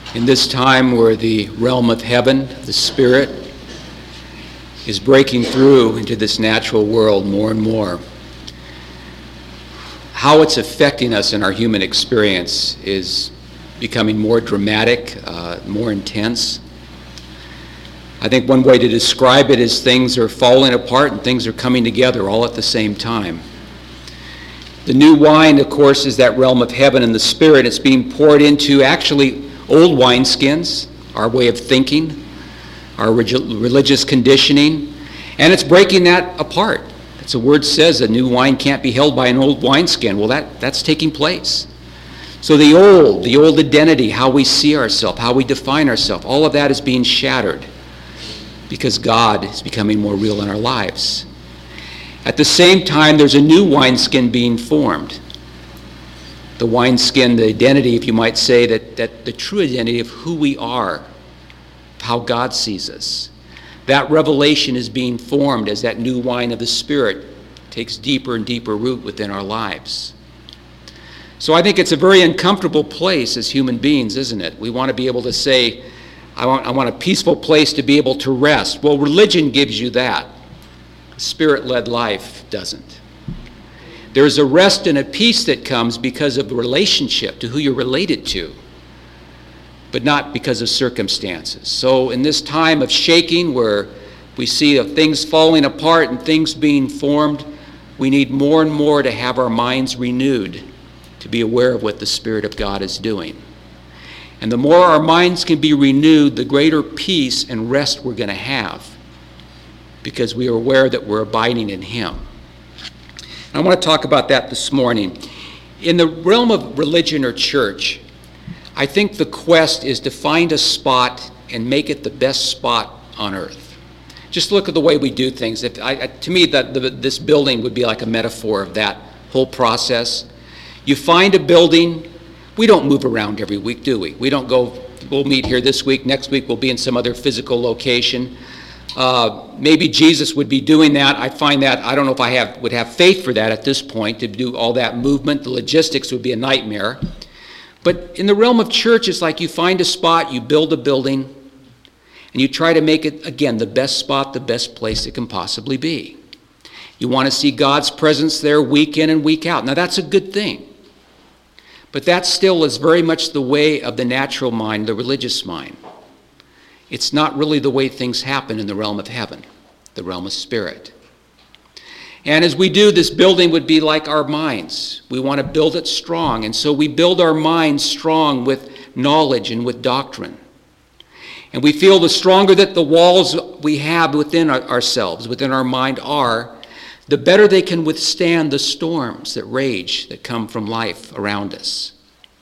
In this time where the realm of heaven, the Spirit, is breaking through into this natural world more and more, how it's affecting us in our human experience is becoming more dramatic, more intense. I think one way to describe it is things are falling apart and things are coming together all at the same time. The new wine, of course, is that realm of heaven and the Spirit. It's being poured into actually old wineskins, our way of thinking, our religious conditioning, and it's breaking that apart. As the word says, a new wine can't be held by an old wineskin. Well, that's taking place. So the old identity, how we see ourselves, how we define ourselves, all of that is being shattered because God is becoming more real in our lives. At the same time, there's a new wineskin being formed. The wineskin, the identity, if you might say, that the true identity of who we are, how God sees us. That revelation is being formed as that new wine of the Spirit takes deeper and deeper root within our lives. So I think it's a very uncomfortable place as human beings, isn't it? We want to be able to say, I want a peaceful place to be able to rest. Well, religion gives you that. Spirit-led life doesn't. There's a rest and a peace that comes because of the relationship to who you're related to, but not because of circumstances. So in this time of shaking where we see things falling apart and things being formed, we need more and more to have our minds renewed, to be aware of what the Spirit of God is doing. And the more our minds can be renewed, the greater peace and rest we're going to have, because we are aware that we're abiding in Him. I want to talk about that this morning. In the realm of religion or church, I think the quest is to find a spot and make it the best spot on earth. Just look at the way we do things. To me, this building would be like a metaphor of that whole process. You find a building. We don't move around every week, do we? We don't go, we'll meet here this week, next week we'll be in some other physical location. Maybe Jesus would be doing that. I find that, I don't know if I would have faith for that at this point, to do all that movement. The logistics would be a nightmare. But in the realm of church, it's like you find a spot, you build a building, and you try to make it, again, the best spot, the best place it can possibly be. You want to see God's presence there week in and week out. Now, that's a good thing. But that still is very much the way of the natural mind, the religious mind. It's not really the way things happen in the realm of heaven, the realm of spirit. And as we do, this building would be like our minds. We want to build it strong, and so we build our minds strong with knowledge and with doctrine. And we feel the stronger that the walls we have within ourselves, within our mind are, the better they can withstand the storms that rage, that come from life around us.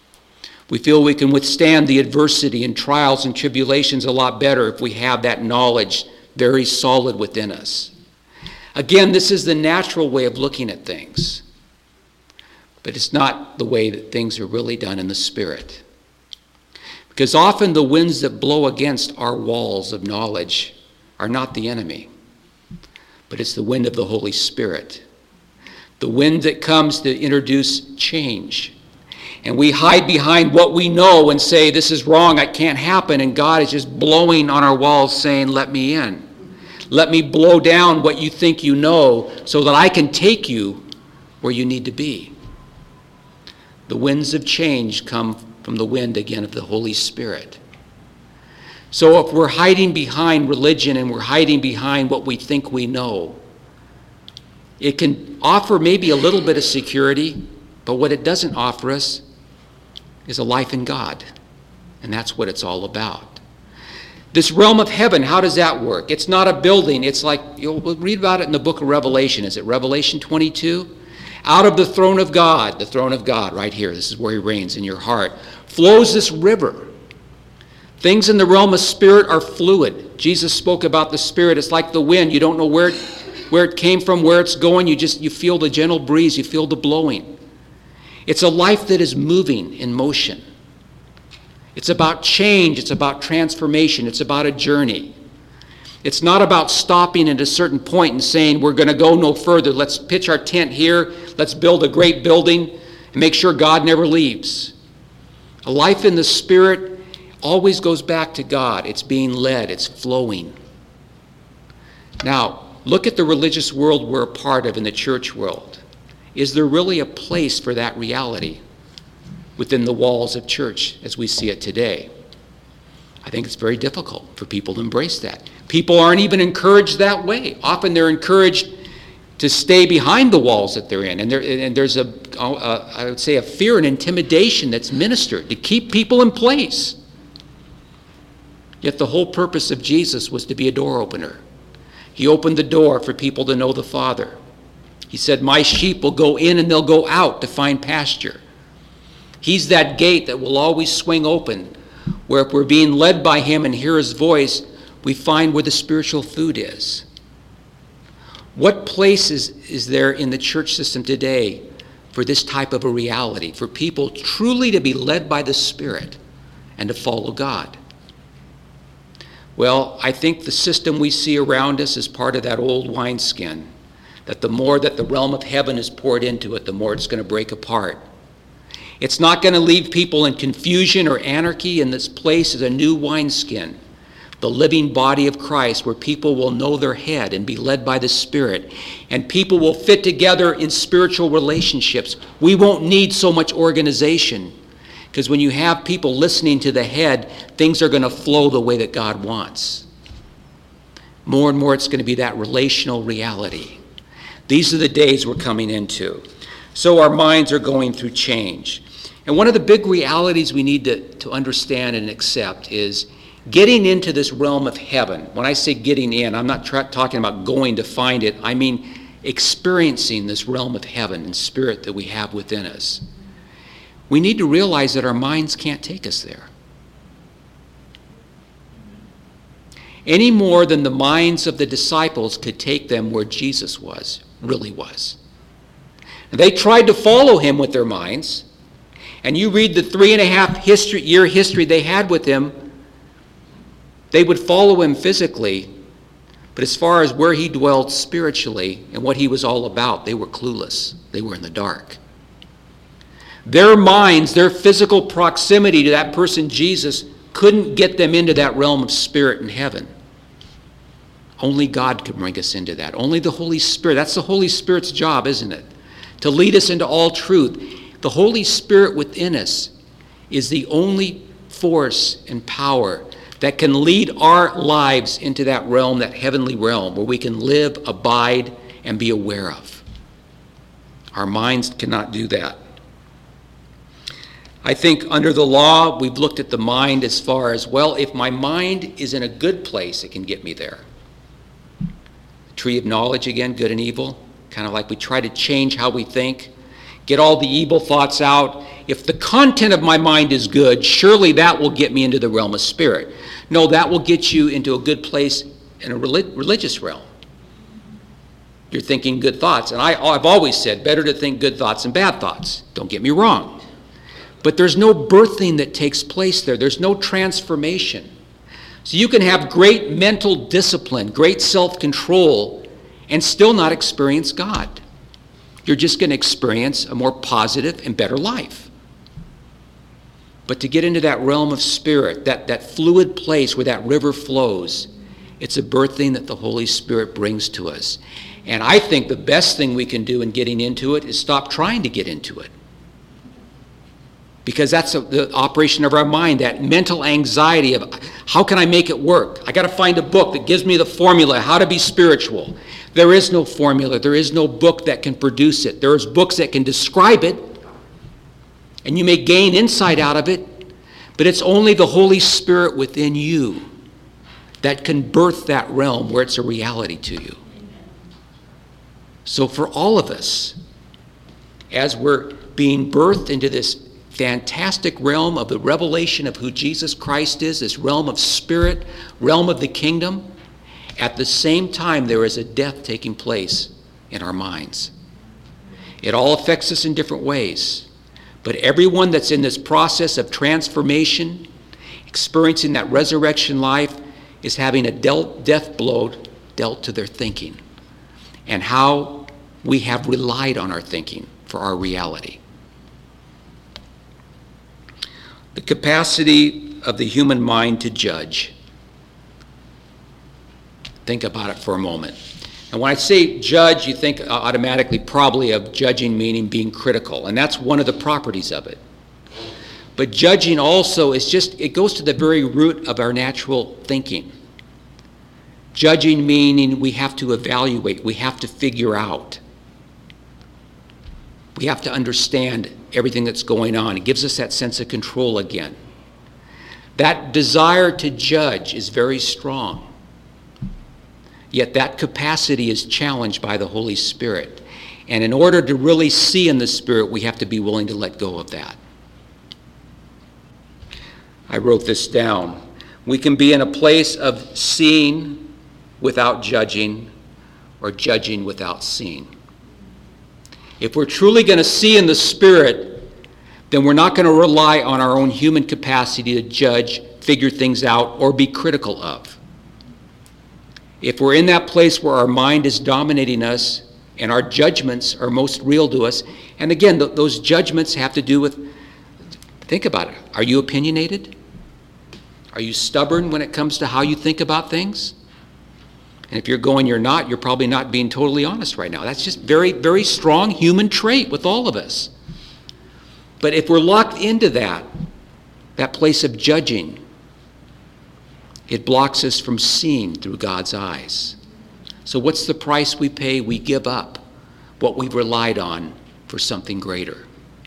We feel we can withstand the adversity and trials and tribulations a lot better if we have that knowledge very solid within us. Again, this is the natural way of looking at things, but it's not the way that things are really done in the Spirit. Because often the winds that blow against our walls of knowledge are not the enemy, but it's the wind of the Holy Spirit. The wind that comes to introduce change. And we hide behind what we know and say, this is wrong, it can't happen. And God is just blowing on our walls saying, let me in. Let me blow down what you think you know so that I can take you where you need to be. The winds of change come from the wind, again, of the Holy Spirit. So if we're hiding behind religion and we're hiding behind what we think we know, it can offer maybe a little bit of security, but what it doesn't offer us is a life in God. And that's what it's all about. This realm of heaven, how does that work? It's not a building. It's like, we'll read about it in the book of Revelation. Is it Revelation 22? Out of the throne of God right here, this is where He reigns in your heart, flows this river. Things in the realm of spirit are fluid. Jesus spoke about the Spirit. It's like the wind. You don't know where it came from, where it's going. You feel the gentle breeze. You feel the blowing. It's a life that is moving in motion. It's about change. It's about transformation. It's about a journey. It's not about stopping at a certain point and saying, we're going to go no further. Let's pitch our tent here. Let's build a great building and make sure God never leaves. A life in the Spirit always goes back to God. It's being led. It's flowing. Now, look at the religious world we're a part of in the church world. Is there really a place for that reality within the walls of church as we see it today? I think it's very difficult for people to embrace that. People aren't even encouraged that way. Often they're encouraged to stay behind the walls that they're in. And there's I would say, a fear and intimidation that's ministered to keep people in place. Yet the whole purpose of Jesus was to be a door opener. He opened the door for people to know the Father. He said, my sheep will go in and they'll go out to find pasture. He's that gate that will always swing open, where if we're being led by him and hear his voice, we find where the spiritual food is. What place is there in the church system today for this type of a reality, for people truly to be led by the Spirit and to follow God? Well, I think the system we see around us is part of that old wineskin, that the more that the realm of heaven is poured into it, the more it's going to break apart. It's not going to leave people in confusion or anarchy. In this place is a new wineskin, the living body of Christ, where people will know their head and be led by the Spirit, and people will fit together in spiritual relationships. We won't need so much organization, because when you have people listening to the head, things are going to flow the way that God wants. More and more it's going to be that relational reality. These are the days we're coming into. So our minds are going through change. And one of the big realities we need to understand and accept is getting into this realm of heaven. When I say getting in, I'm not talking about going to find it. I mean experiencing this realm of heaven and spirit that we have within us. We need to realize that our minds can't take us there. Any more than the minds of the disciples could take them where Jesus really was. And they tried to follow him with their minds. And you read the 3.5 year history they had with him, they would follow him physically, but as far as where he dwelled spiritually and what he was all about, they were clueless. They were in the dark. Their minds, their physical proximity to that person, Jesus, couldn't get them into that realm of spirit in heaven. Only God could bring us into that. Only the Holy Spirit. That's the Holy Spirit's job, isn't it? To lead us into all truth. The Holy Spirit within us is the only force and power that can lead our lives into that realm, that heavenly realm, where we can live, abide, and be aware of. Our minds cannot do that. I think under the law, we've looked at the mind as far as, well, if my mind is in a good place, it can get me there. The tree of knowledge again, good and evil, kind of like we try to change how we think, get all the evil thoughts out. If the content of my mind is good, surely that will get me into the realm of spirit. No, that will get you into a good place in a religious realm. You're thinking good thoughts. And I've always said, better to think good thoughts than bad thoughts. Don't get me wrong. But there's no birthing that takes place there. There's no transformation. So you can have great mental discipline, great self-control, and still not experience God. You're just going to experience a more positive and better life. But to get into that realm of spirit, that fluid place where that river flows, it's a birthing that the Holy Spirit brings to us. And I think the best thing we can do in getting into it is stop trying to get into it. Because that's the operation of our mind, that mental anxiety of how can I make it work? I got to find a book that gives me the formula, how to be spiritual. There is no formula. There is no book that can produce it. There's books that can describe it, and you may gain insight out of it, but it's only the Holy Spirit within you that can birth that realm where it's a reality to you. So for all of us, as we're being birthed into this fantastic realm of the revelation of who Jesus Christ is, this realm of spirit, realm of the kingdom, at the same time there is a death taking place in our minds. It all affects us in different ways, but everyone that's in this process of transformation, experiencing that resurrection life, is having a death blow dealt to their thinking and how we have relied on our thinking for our reality. The capacity of the human mind to judge. Think about it for a moment. And when I say judge, you think automatically probably of judging meaning being critical, and that's one of the properties of it. But judging also is it goes to the very root of our natural thinking. Judging meaning we have to evaluate, we have to figure out. We have to understand everything that's going on. It gives us that sense of control again. That desire to judge is very strong. Yet that capacity is challenged by the Holy Spirit. And in order to really see in the Spirit, we have to be willing to let go of that. I wrote this down. We can be in a place of seeing without judging, or judging without seeing. If we're truly going to see in the Spirit, then we're not going to rely on our own human capacity to judge, figure things out, or be critical of. If we're in that place where our mind is dominating us and our judgments are most real to us, and again, those judgments have to do with, think about it. Are you opinionated? Are you stubborn when it comes to how you think about things? And if you're going, you're not, you're probably not being totally honest right now. That's just very, very strong human trait with all of us. But if we're locked into that place of judging, it blocks us from seeing through God's eyes. So what's the price we pay? We give up what we've relied on for something greater.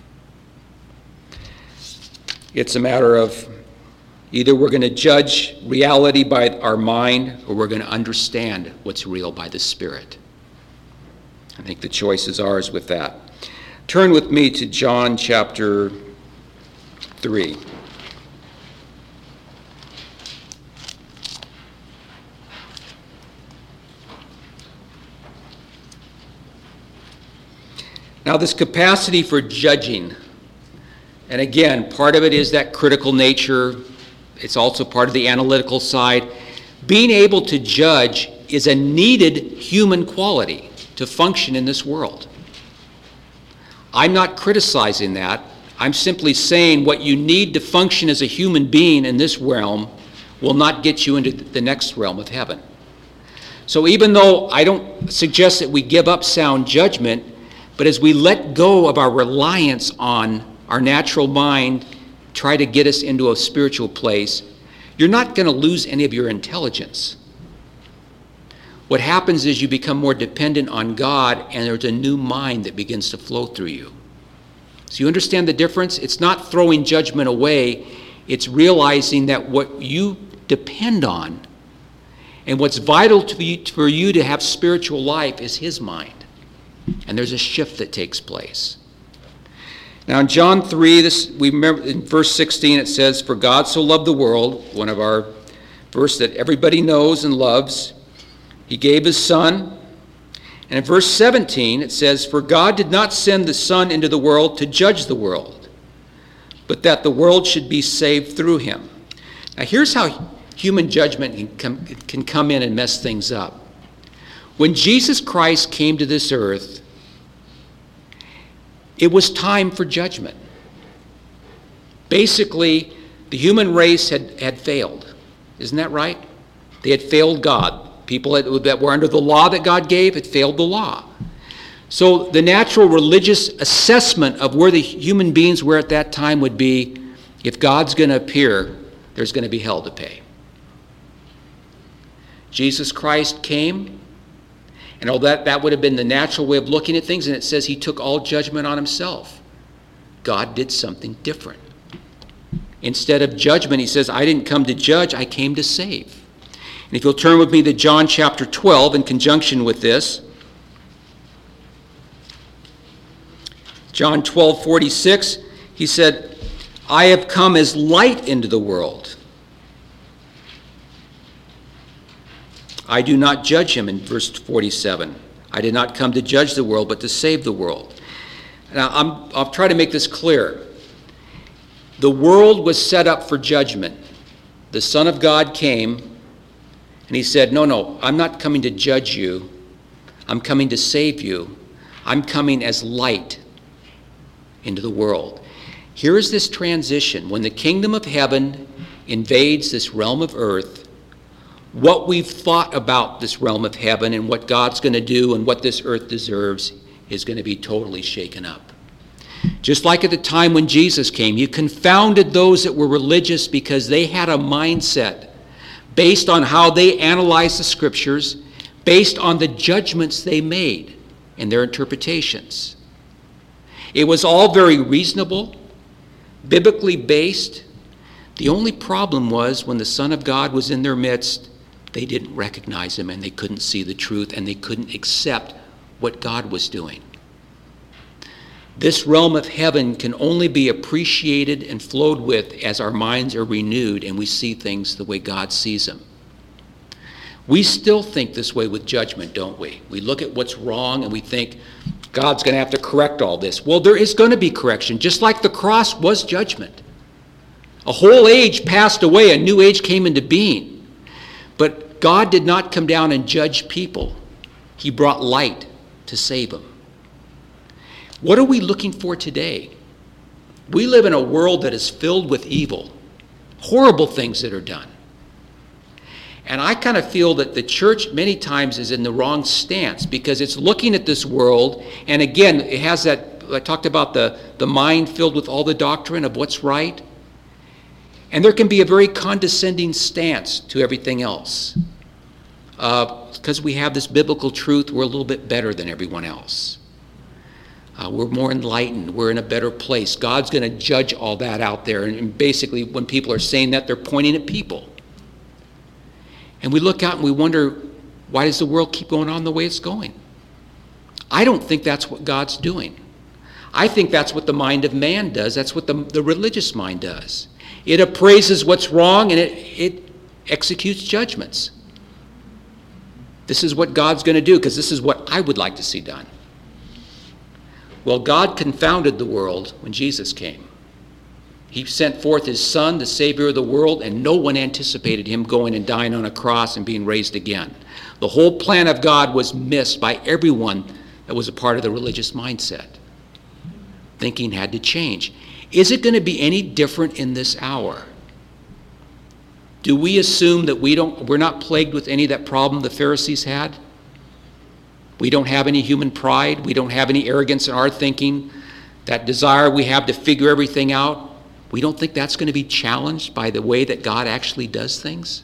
It's a matter of either we're going to judge reality by our mind, or we're going to understand what's real by the Spirit. I think the choice is ours with that. Turn with me to John chapter 3. Now, this capacity for judging, and again, part of it is that critical nature. It's also part of the analytical side. Being able to judge is a needed human quality to function in this world. I'm not criticizing that. I'm simply saying what you need to function as a human being in this realm will not get you into the next realm of heaven. So even though I don't suggest that we give up sound judgment, but as we let go of our reliance on our natural mind, try to get us into a spiritual place, you're not going to lose any of your intelligence. What happens is you become more dependent on God, and there's a new mind that begins to flow through you. So you understand the difference? It's not throwing judgment away. It's realizing that what you depend on and what's vital for you to have spiritual life is His mind. And there's a shift that takes place. Now in John 3, we remember in verse 16 it says, "For God so loved the world," one of our verse that everybody knows and loves, He gave His Son. And in verse 17 it says, "For God did not send the Son into the world to judge the world, but that the world should be saved through Him." Now here's how human judgment can come in and mess things up. When Jesus Christ came to this earth, it was time for judgment. Basically, the human race had failed. Isn't that right? They had failed God. People that were under the law that God gave had failed the law. So the natural religious assessment of where the human beings were at that time would be, if God's going to appear, there's going to be hell to pay. Jesus Christ came, and all that would have been the natural way of looking at things, and it says He took all judgment on Himself. God did something different. Instead of judgment, He says, I didn't come to judge, I came to save. And if you'll turn with me to John chapter 12 in conjunction with this, John 12:46, He said, I have come as light into the world. I do not judge him, in verse 47. I did not come to judge the world, but to save the world. Now, I'll try to make this clear. The world was set up for judgment. The Son of God came, and He said, no, I'm not coming to judge you. I'm coming to save you. I'm coming as light into the world. Here is this transition. When the kingdom of heaven invades this realm of earth, what we've thought about this realm of heaven and what God's going to do and what this earth deserves is going to be totally shaken up. Just like at the time when Jesus came, he confounded those that were religious because they had a mindset based on how they analyzed the scriptures, based on the judgments they made and their interpretations. It was all very reasonable, biblically based. The only problem was when the Son of God was in their midst, they didn't recognize him and they couldn't see the truth and they couldn't accept what God was doing. This realm of heaven can only be appreciated and flowed with as our minds are renewed and we see things the way God sees them. We still think this way with judgment, don't we? We look at what's wrong and we think God's going to have to correct all this. Well, there is going to be correction, just like the cross was judgment. A whole age passed away, a new age came into being. But God did not come down and judge people. He brought light to save them. What are we looking for today? We live in a world that is filled with evil, horrible things that are done. And I kind of feel that the church many times is in the wrong stance because it's looking at this world, and again, it has that, I talked about the mind filled with all the doctrine of what's right. And there can be a very condescending stance to everything else. Because we have this biblical truth, we're a little bit better than everyone else. We're more enlightened. We're in a better place. God's going to judge all that out there. And basically, when people are saying that, they're pointing at people. And we look out and we wonder, why does the world keep going on the way it's going? I don't think that's what God's doing. I think that's what the mind of man does. That's what the religious mind does. It appraises what's wrong and it executes judgments. This is what God's going to do because this is what I would like to see done. Well, God confounded the world when Jesus came. He sent forth his Son, the Savior of the world, and no one anticipated him going and dying on a cross and being raised again. The whole plan of God was missed by everyone that was a part of the religious mindset. Thinking had to change. Is it going to be any different in this hour? Do we assume that we're not plagued with any of that problem the Pharisees had? We don't have any human pride. We don't have any arrogance in our thinking. That desire we have to figure everything out, we don't think that's going to be challenged by the way that God actually does things?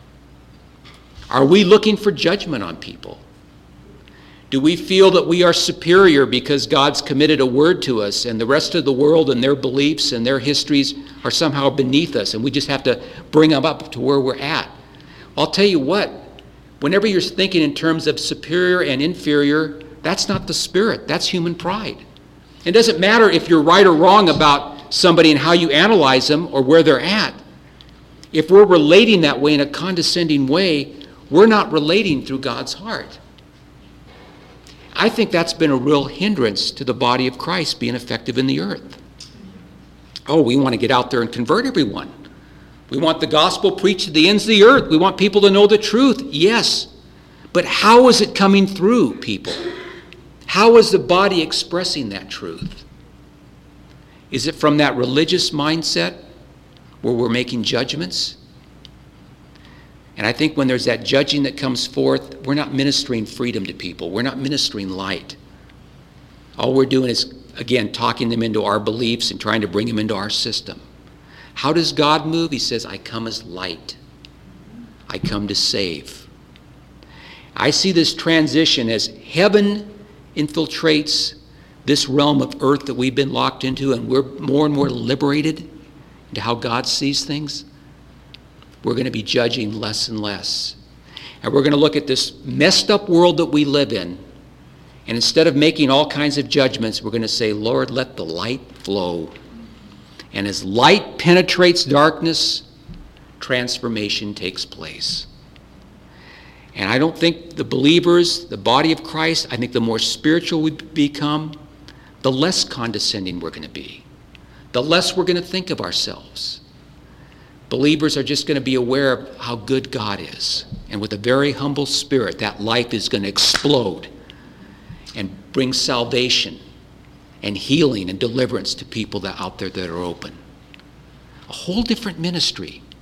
Are we looking for judgment on people? Do we feel that we are superior because God's committed a word to us and the rest of the world and their beliefs and their histories are somehow beneath us and we just have to bring them up to where we're at? I'll tell you what, whenever you're thinking in terms of superior and inferior, that's not the spirit. That's human pride. It doesn't matter if you're right or wrong about somebody and how you analyze them or where they're at. If we're relating that way in a condescending way, we're not relating through God's heart. I think that's been a real hindrance to the body of Christ being effective in the earth. Oh, we want to get out there and convert everyone. We want the gospel preached to the ends of the earth. We want people to know the truth. Yes. But how is it coming through people? How is the body expressing that truth? Is it from that religious mindset where we're making judgments? And I think when there's that judging that comes forth, we're not ministering freedom to people. We're not ministering light. All we're doing is, again, talking them into our beliefs and trying to bring them into our system. How does God move? He says, I come as light. I come to save. I see this transition as heaven infiltrates this realm of earth that we've been locked into, and we're more and more liberated into how God sees things. We're going to be judging less and less. And we're going to look at this messed up world that we live in, and instead of making all kinds of judgments, we're going to say, Lord, let the light flow. And as light penetrates darkness, transformation takes place. And I don't think the believers, the body of Christ, I think the more spiritual we become, the less condescending we're going to be. The less we're going to think of ourselves. Believers are just going to be aware of how good God is. And with a very humble spirit, that life is going to explode and bring salvation and healing and deliverance to people that out there that are open. A whole different ministry.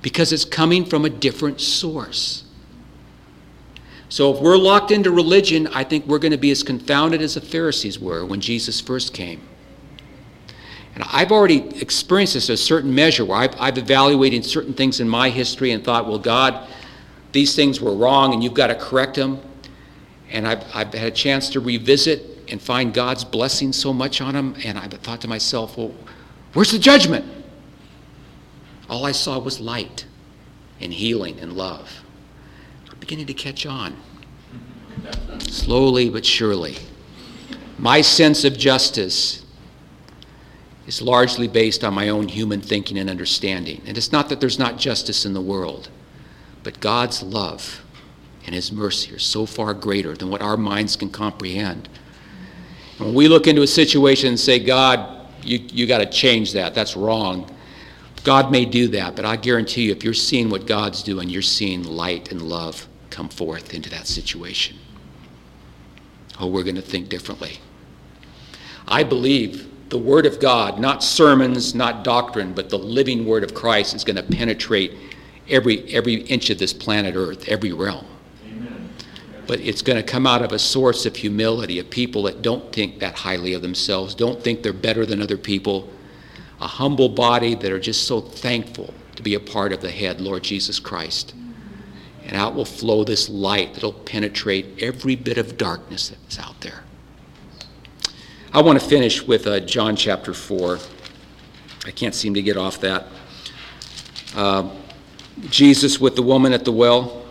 because it's coming from a different source. So if we're locked into religion, I think we're going to be as confounded as the Pharisees were when Jesus first came. And I've already experienced this to a certain measure where I've evaluated certain things in my history and thought, well, God, these things were wrong and you've got to correct them. And I've had a chance to revisit and find God's blessing so much on them. And I've thought to myself, well, where's the judgment? All I saw was light and healing and love. I'm beginning to catch on. Slowly but surely. My sense of justice is largely based on my own human thinking and understanding. And it's not that there's not justice in the world, but God's love and his mercy are so far greater than what our minds can comprehend. And when we look into a situation and say, God, you got to change that, that's wrong, God may do that, but I guarantee you, if you're seeing what God's doing, you're seeing light and love come forth into that situation. Oh, we're going to think differently. I believe the Word of God, not sermons, not doctrine, but the living Word of Christ is going to penetrate every inch of this planet Earth, every realm. Amen. But it's going to come out of a source of humility, of people that don't think that highly of themselves, don't think they're better than other people, a humble body that are just so thankful to be a part of the head, Lord Jesus Christ. And out will flow this light that'll penetrate every bit of darkness that's out there. I want to finish with John chapter 4. I can't seem to get off that. Jesus with the woman at the well.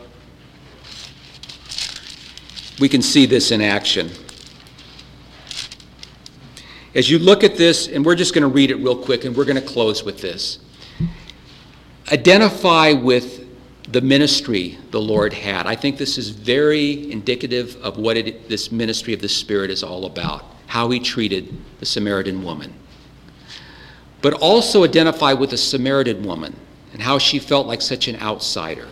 We can see this in action. As you look at this, and we're just going to read it real quick, and we're going to close with this. Identify with the ministry the Lord had. I think this is very indicative of what this ministry of the Spirit is all about. How he treated the Samaritan woman. But also identify with the Samaritan woman and how she felt like such an outsider.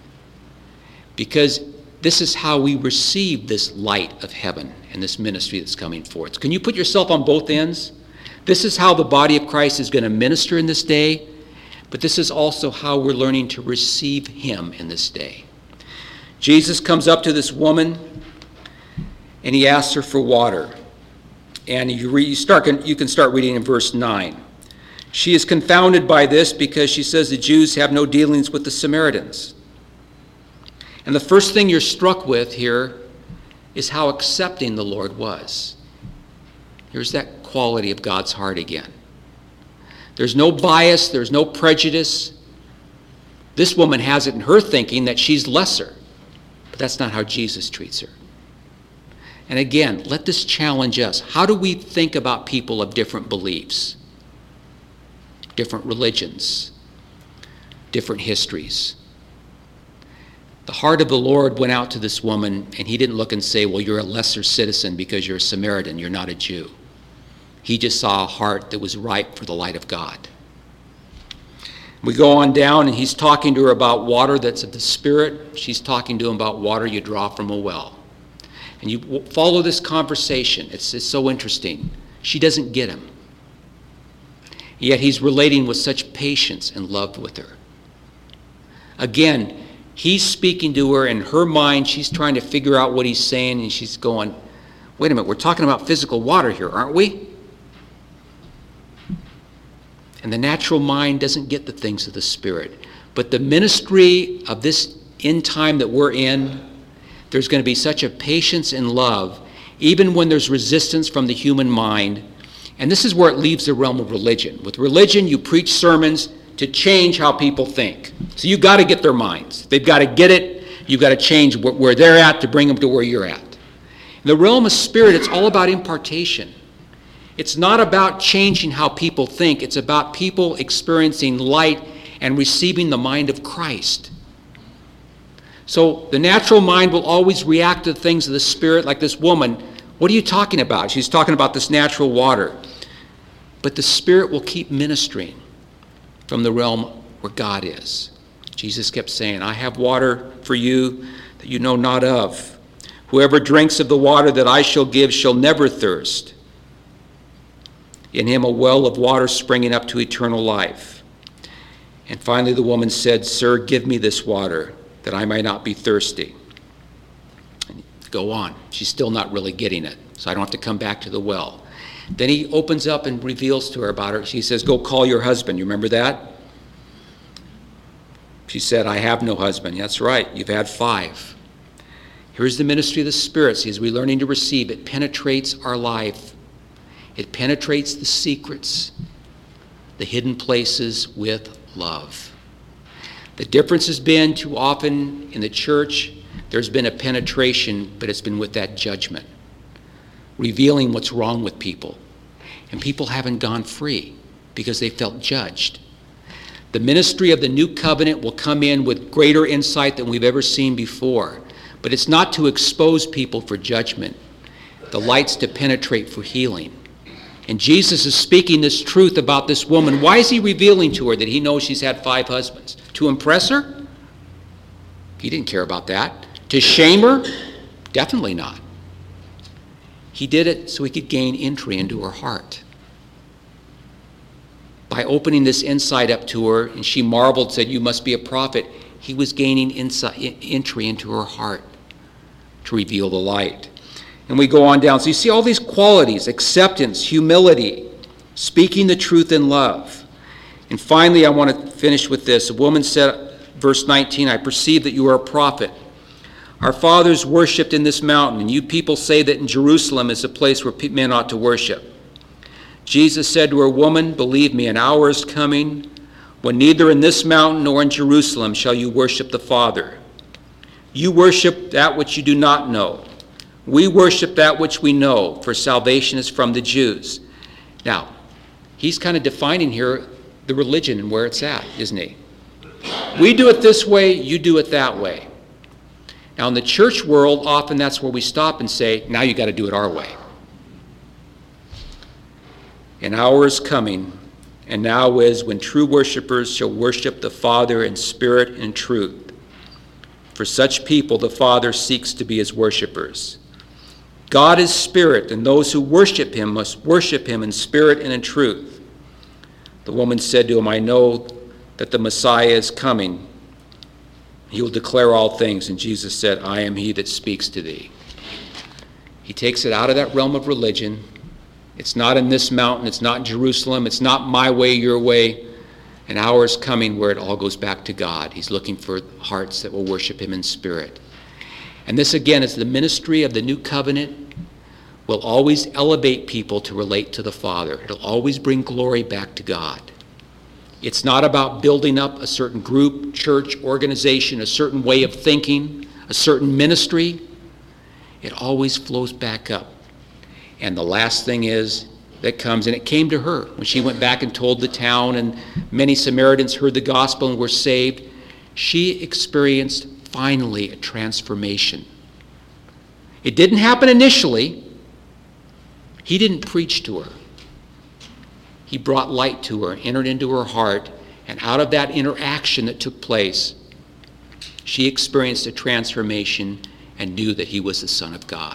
Because this is how we receive this light of heaven and this ministry that's coming forth. Can you put yourself on both ends? This is how the body of Christ is going to minister in this day, but this is also how we're learning to receive him in this day. Jesus comes up to this woman and he asks her for water. And you can start reading in verse 9. She is confounded by this because she says the Jews have no dealings with the Samaritans. And the first thing you're struck with here is how accepting the Lord was. Here's that quality of God's heart again. There's no bias, there's no prejudice. This woman has it in her thinking that she's lesser, but that's not how Jesus treats her. And again, let this challenge us. How do we think about people of different beliefs, different religions, different histories? The heart of the Lord went out to this woman, and he didn't look and say, well, you're a lesser citizen because you're a Samaritan, you're not a Jew. He just saw a heart that was ripe for the light of God. We go on down, and he's talking to her about water that's of the Spirit. She's talking to him about water you draw from a well. And you follow this conversation. It's so interesting. She doesn't get him. Yet he's relating with such patience and love with her. Again, he's speaking to her in her mind. She's trying to figure out what he's saying, and she's going, wait a minute, we're talking about physical water here, aren't we? And the natural mind doesn't get the things of the Spirit. But the ministry of this end time that we're in, there's going to be such a patience and love, even when there's resistance from the human mind. And this is where it leaves the realm of religion. With religion, you preach sermons to change how people think. So you've got to get their minds. They've got to get it. You've got to change where they're at to bring them to where you're at. In the realm of spirit, it's all about impartation. It's not about changing how people think. It's about people experiencing light and receiving the mind of Christ. So the natural mind will always react to the things of the Spirit, like this woman. What are you talking about? She's talking about this natural water. But the Spirit will keep ministering from the realm where God is. Jesus kept saying, I have water for you that you know not of. Whoever drinks of the water that I shall give shall never thirst. In him a well of water springing up to eternal life. And finally the woman said, "Sir, give me this water, that I might not be thirsty." And go on. She's still not really getting it, so I don't have to come back to the well. Then he opens up and reveals to her about her. She says, "Go call your husband." You remember that? She said, "I have no husband." That's right, you've had 5. Here's the ministry of the Spirit. See, as we're learning to receive, it penetrates our life. It penetrates the secrets, the hidden places with love. The difference has been too often in the church, there's been a penetration, but it's been with that judgment, revealing what's wrong with people. And people haven't gone free because they felt judged. The ministry of the new covenant will come in with greater insight than we've ever seen before. But it's not to expose people for judgment. The light's to penetrate for healing. And Jesus is speaking this truth about this woman. Why is he revealing to her that he knows she's had 5 husbands? To impress her? He didn't care about that. To shame her? Definitely not. He did it so he could gain entry into her heart. By opening this insight up to her, and she marveled, said, "You must be a prophet," he was gaining entry into her heart to reveal the light. And we go on down. So you see all these qualities: acceptance, humility, speaking the truth in love. And finally, I want to finish with this. A woman said, verse 19, "I perceive that you are a prophet. Our fathers worshipped in this mountain, and you people say that in Jerusalem is a place where men ought to worship." Jesus said to her, "Woman, believe me, an hour is coming when neither in this mountain nor in Jerusalem shall you worship the Father. You worship that which you do not know. We worship that which we know, for salvation is from the Jews." Now, he's kind of defining here the religion and where it's at, isn't he? We do it this way, you do it that way. Now, in the church world, often that's where we stop and say, now you got to do it our way. An hour is coming, and now is, when true worshipers shall worship the Father in spirit and truth. For such people the Father seeks to be his worshipers. God is spirit, and those who worship him must worship him in spirit and in truth. The woman said to him, "I know that the Messiah is coming. He will declare all things." And Jesus said, "I am he that speaks to thee." He takes it out of that realm of religion. It's not in this mountain. It's not in Jerusalem. It's not my way, your way. An hour is coming where it all goes back to God. He's looking for hearts that will worship him in spirit. And this, again, is the ministry of the new covenant. Will always elevate people to relate to the Father. It'll always bring glory back to God. It's not about building up a certain group, church, organization, a certain way of thinking, a certain ministry. It always flows back up. And the last thing is that comes, and it came to her when she went back and told the town, and many Samaritans heard the gospel and were saved. She experienced finally a transformation. It didn't happen initially. He didn't preach to her. He brought light to her, entered into her heart, and out of that interaction that took place, she experienced a transformation and knew that he was the Son of God.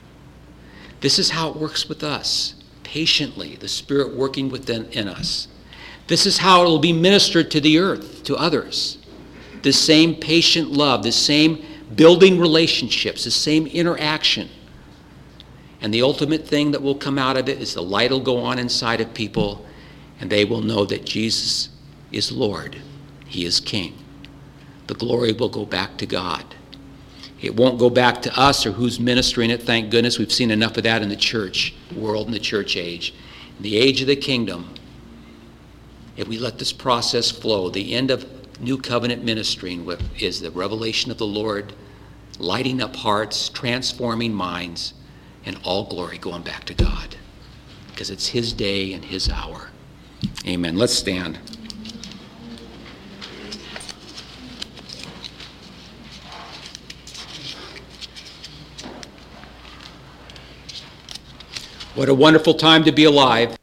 This is how it works with us, patiently, the Spirit working within us. This is how it will be ministered to the earth, to others. The same patient love, the same building relationships, the same interaction. And the ultimate thing that will come out of it is the light will go on inside of people, and they will know that Jesus is Lord. He is King. The glory will go back to God. It won't go back to us or who's ministering it. Thank goodness we've seen enough of that in the church world, in the church age. In the age of the kingdom, if we let this process flow, the end of new covenant ministering is the revelation of the Lord, lighting up hearts, transforming minds, and all glory going back to God, because it's his day and his hour. Amen. Let's stand. What a wonderful time to be alive.